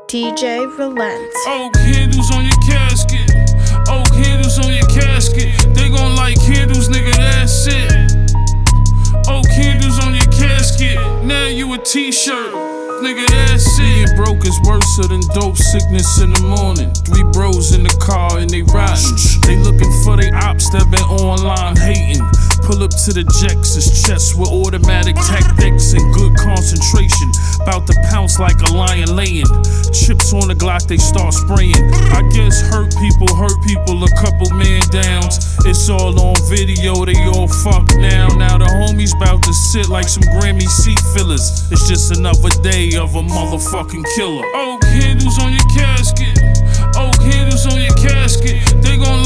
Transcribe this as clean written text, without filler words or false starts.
DJ Relent. Oak candles on your casket. Oak candles on your casket. They gon' like candles, nigga, that's it. Oak candles on your casket. Now you a t-shirt, nigga, that's it. Being broke is worse than dope sickness in the morning. 3 bros in the car and they riding. They looking for they ops that been online hating. Pull up to the jacks, his chest with automatic tactics and good concentration. Bout to pounce like a lion laying. Chips on the Glock, they start spraying. I guess hurt people, a couple man downs. It's all on video, they all fucked now. Now the homies bout to sit like some Grammy seat fillers. It's just another day of a motherfucking killer. Oak candles on your casket. Oak candles on your casket. They gon'